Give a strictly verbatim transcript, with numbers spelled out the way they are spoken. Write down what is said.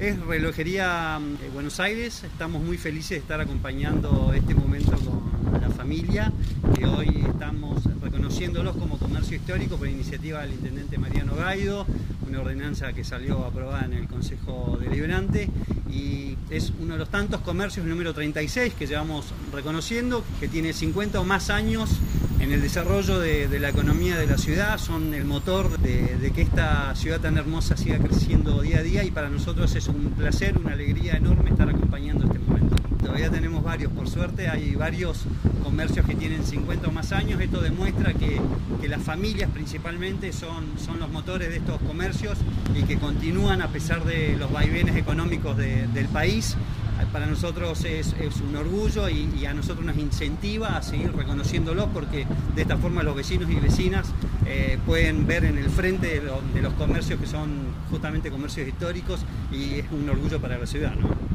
Es Relojería eh, Buenos Aires. Estamos muy felices de estar acompañando este momento con la familia, que hoy estamos reconociéndolos como comercio histórico por iniciativa del intendente Mariano Gaido, una ordenanza que salió aprobada en el Consejo Deliberante, y es uno de los tantos comercios, número treinta y seis, que llevamos reconociendo, que tiene cincuenta o más años en el desarrollo de, de la economía de la ciudad. Son el motor de, de que esta ciudad tan hermosa siga creciendo día a día, y para nosotros es un placer, una alegría enorme estar acompañando este momento. Todavía tenemos varios, por suerte, hay varios comercios que tienen cincuenta o más años. Esto demuestra que, que las familias principalmente son, son los motores de estos comercios y que continúan a pesar de los vaivenes económicos de, del país. Para nosotros es, es un orgullo y, y a nosotros nos incentiva a seguir reconociéndolos, porque de esta forma los vecinos y vecinas eh, pueden ver en el frente de, lo, de los comercios que son justamente comercios históricos, y es un orgullo para la ciudad, ¿no?